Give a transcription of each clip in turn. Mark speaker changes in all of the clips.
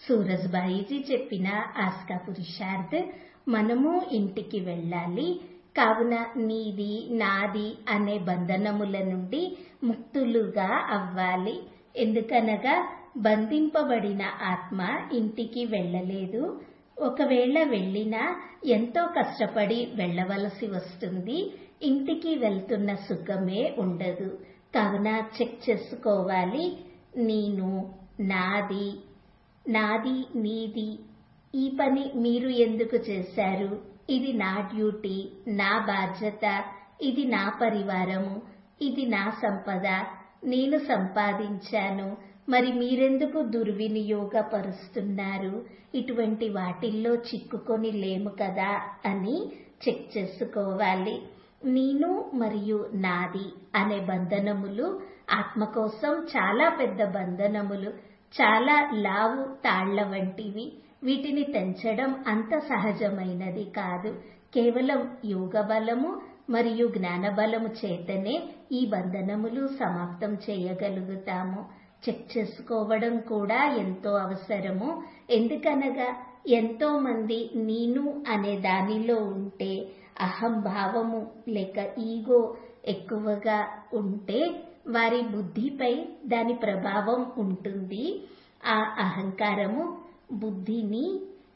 Speaker 1: సూరజ్బాయిజీ చెప్పిన ఆస్కా పురుషార్థ్, మనము ఇంటికి వెళ్ళాలి. కావున నీది నాది అనే బంధనముల నుండి ముక్తులుగా అవ్వాలి. ఎందుకనగా బంధింపబడిన ఆత్మ ఇంటికి వెళ్ళలేదు. ఒకవేళ వెళ్ళినా ఎంతో కష్టపడి వెళ్ళవలసి వస్తుంది. ఇంటికి వెళ్తున్న సుఖమే ఉండదు. కావున చెక్ చేసుకోవాలి. నేను, నాది, నాది నీది, ఈ పని మీరు ఎందుకు చేశారు, ఇది నా డ్యూటీ, నా బాధ్యత, ఇది నా పరివారము, ఇది నా సంపద, నేను సంపాదించాను, మరి మీరెందుకు దుర్వినియోగపరుస్తున్నారు, ఇటువంటి వాటిల్లో చిక్కుకొని లేము కదా అని చెక్ చేసుకోవాలి. నేను మరియు నాది అనే బంధనములు ఆత్మ కోసం చాలా పెద్ద బంధనములు, చాలా లావు తాళ్ల వంటివి. వీటిని తెంచడం అంత సహజమైనది కాదు. కేవలం యోగ బలము మరియు జ్ఞాన బలము చేతనే ఈ బంధనములు సమాప్తం చేయగలుగుతాము. చెక్ చేసుకోవడం కూడా ఎంతో అవసరము. ఎందుకనగా ఎంతో మంది నేను అనే దానిలో ఉంటే, అహంభావము లేక ఈగో ఎక్కువగా ఉంటే వారి బుద్ధిపై దాని ప్రభావం ఉంటుంది. ఆ అహంకారము బుద్ధిని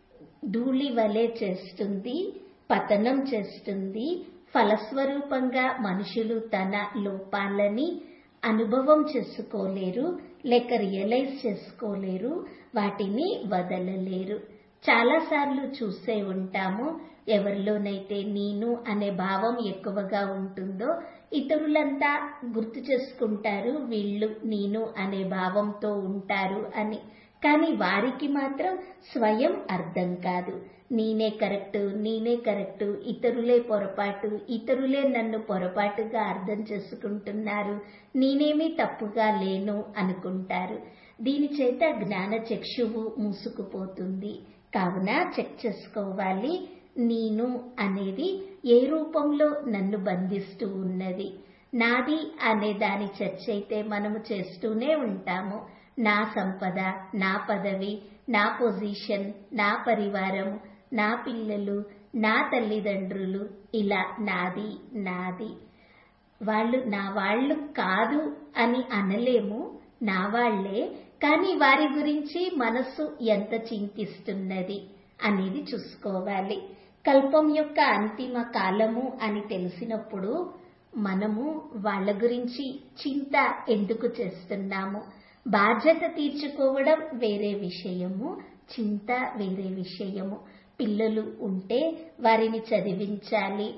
Speaker 1: ధూళి వలె చేస్తుంది, పతనం చేస్తుంది. ఫలస్వరూపంగా మనుషులు తన లోపాలని అనుభవం చేసుకోలేరు, లేక రియలైజ్ చేసుకోలేరు, వాటిని వదలలేరు. చాలాసార్లు చూసే ఉంటాము, ఎవరిలోనైతే నేను అనే భావం ఎక్కువగా ఉంటుందో ఇతరులంతా గుర్తు చేసుకుంటారు వీళ్ళు నేను అనే భావంతో ఉంటారు అని. కానీ వారికి మాత్రం స్వయం అర్థం కాదు. నేనే కరెక్టు, నేనే కరెక్టు, ఇతరులే పొరపాటు, ఇతరులే నన్ను పొరపాటుగా అర్థం చేసుకుంటున్నారు, నేనేమీ తప్పుగా లేను అనుకుంటారు. దీని చేత జ్ఞాన చక్షువు మూసుకుపోతుంది. కావున చెక్ చేసుకోవాలి, నేను అనేది ఏ రూపంలో నన్ను బంధిస్తూ ఉన్నది. నాది అనే దాని చర్చ అయితే మనము చేస్తూనే ఉంటాము. నా సంపద, నా పదవి, నా పొజిషన్, నా పరివారం, నా పిల్లలు, నా తల్లిదండ్రులు, ఇలా నాది నాది. వాళ్ళు నా వాళ్ళు కాదు అని అనలేము, నా వాళ్లే. కానీ వారి గురించి మనస్సు ఎంత చింతిస్తున్నది అనేది చూసుకోవాలి. కల్పం యొక్క అంతిమ కాలము అని తెలిసినప్పుడు మనము వాళ్ళ గురించి చింత ఎందుకు చేస్తున్నాము? బాధ్యత తీర్చుకోవడం వేరే విషయము, చింత వేరే విషయము. పిల్లలు ఉంటే వారిని చదివించాలి,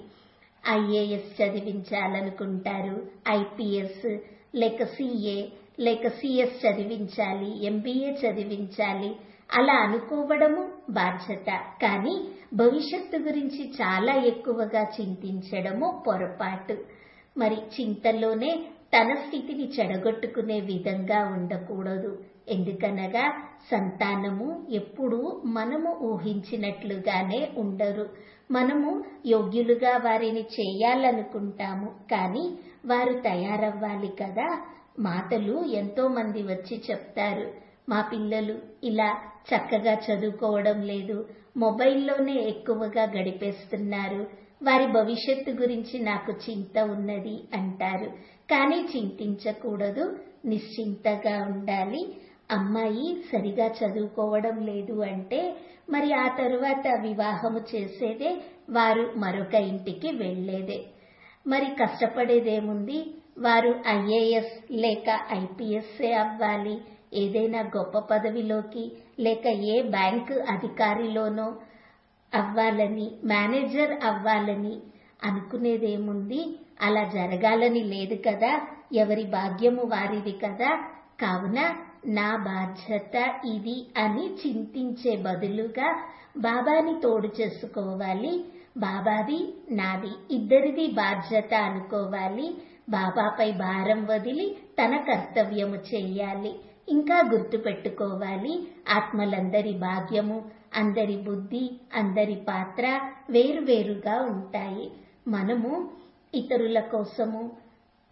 Speaker 1: ఐఏఎస్ చదివించాలనుకుంటారు, ఐపీఎస్ లేక సిఏ లేక సిఎస్ చదివించాలి, ఎంబీఏ చదివించాలి, అలా అనుకోవడము బాధ్యత. కానీ భవిష్యత్తు గురించి చాలా ఎక్కువగా చింతించడము పొరపాటు. మరి చింతలోనే తన స్థితిని చెడగొట్టుకునే విధంగా ఉండకూడదు. ఎందుకనగా సంతానము ఎప్పుడూ మనము ఊహించినట్లుగానే ఉండరు. మనము యోగ్యులుగా వారిని చేయాలనుకుంటాము, కానీ వారు తయారవ్వాలి కదా. మాతలు ఎంతో మంది వచ్చి చెప్తారు, మా పిల్లలు ఇలా చక్కగా చదువుకోవడం లేదు, మొబైల్లోనే ఎక్కువగా గడిపేస్తున్నారు, వారి భవిష్యత్తు గురించి నాకు చింత ఉన్నది అంటారు. కానీ చింతించకూడదు, నిశ్చింతగా ఉండాలి. అమ్మాయి సరిగా చదువుకోవడం లేదు అంటే మరి ఆ తరువాత వివాహము చేసేదే, వారు మరొక ఇంటికి వెళ్లేదే. మరి కష్టపడేదేముంది? వారు ఐఏఎస్ లేక ఐపీఎస్ఏ అవ్వాలి, ఏదైనా గొప్ప పదవిలోకి లేక ఏ బ్యాంకు అధికారిలోనో అవ్వాలని, మేనేజర్ అవ్వాలని అనుకునేదేముంది? అలా జరగాలని లేదు కదా. ఎవరి భాగ్యము వారిది కదా. కావున నా బాధ్యత ఇది అని చింతించే బదులుగా బాబాని తోడు చేసుకోవాలి. బాబాది నాది ఇద్దరిది బాధ్యత అనుకోవాలి. బాబాపై భారం వదిలి తన కర్తవ్యము చేయాలి. ఇంకా గుర్తుపెట్టుకోవాలి, ఆత్మలందరి భాగ్యము, అందరి బుద్ధి, అందరి పాత్ర వేరువేరుగా ఉంటాయి. మనము ఇతరుల కోసము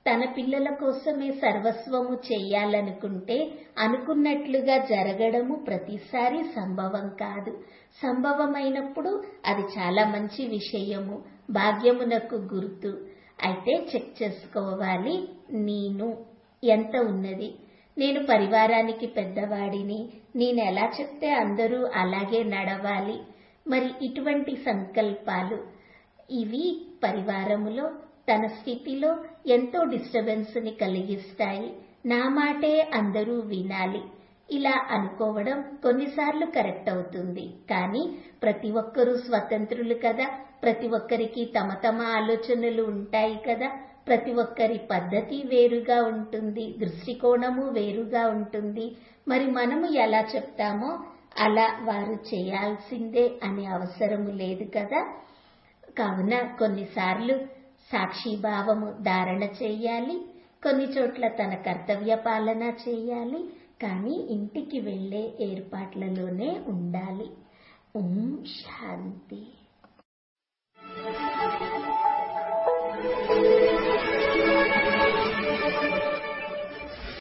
Speaker 1: తన పిల్లల కోసమే సర్వస్వము చెయ్యాలనుకుంటే అనుకున్నట్లుగా జరగడము ప్రతిసారి సంభవం కాదు. సంభవమైనప్పుడు అది చాలా మంచి విషయము, భాగ్యమునకు గుర్తు. అయితే చెక్ చేసుకోవాలి, నేను ఎంత ఉన్నది. నేను పరివారానికి పెద్దవాడిని, నేను ఎలా చెప్తే అందరూ అలాగే నడవాలి. మరి ఇటువంటి సంకల్పాలు ఇవి పరివారములో తన స్థితిలో ఎంతో డిస్టర్బెన్స్ ని కలిగిస్తాయి. నా మాటే అందరూ వినాలి, ఇలా అనుకోవడం కొన్నిసార్లు కరెక్ట్ అవుతుంది. కానీ ప్రతి ఒక్కరూ స్వతంత్రులు కదా, ప్రతి ఒక్కరికి తమ తమ ఆలోచనలు ఉంటాయి కదా, ప్రతి ఒక్కరి పద్ధతి వేరుగా ఉంటుంది, దృష్టికోణము వేరుగా ఉంటుంది. మరి మనము ఎలా చెప్తామో అలా వారు చేయాల్సిందే అనే అవసరము లేదు కదా. కావున కొన్నిసార్లు సాక్షిభావము ధారణ చెయ్యాలి, కొన్ని చోట్ల తన కర్తవ్య పాలన చెయ్యాలి. కానీ ఇంటికి వెళ్ళే ఏర్పాట్లలోనే ఉండాలి. ఓం శాంతి.